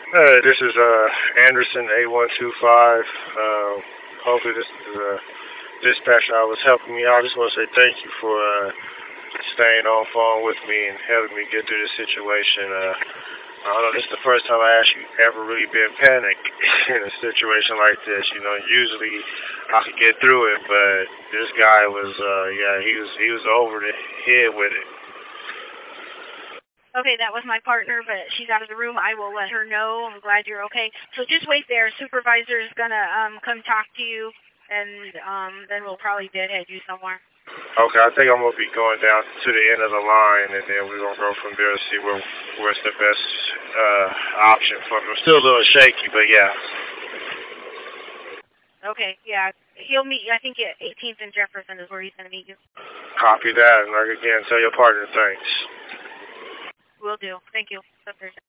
This is Anderson A125. Hopefully this is dispatcher I was helping me out. I just want to say thank you for staying on phone with me and helping me get through this situation. I don't know, this is the first time I actually ever really been panicked in a situation like this. You know, usually I could get through it, but this guy was, yeah, he was over the head with it. Okay, that was my partner, but she's out of the room. I will let her know. I'm glad you're okay. So just wait there. Supervisor is gonna come talk to you, and then we'll probably deadhead you somewhere. Okay, I think I'm gonna be going down to the end of the line, and then we're gonna go from there to see where's the best option for me. I'm still a little shaky, but yeah. Okay, yeah. He'll meet you. I think at 18th and Jefferson is where he's gonna meet you. Copy that, and like again, tell your partner thanks. Will do. Thank you.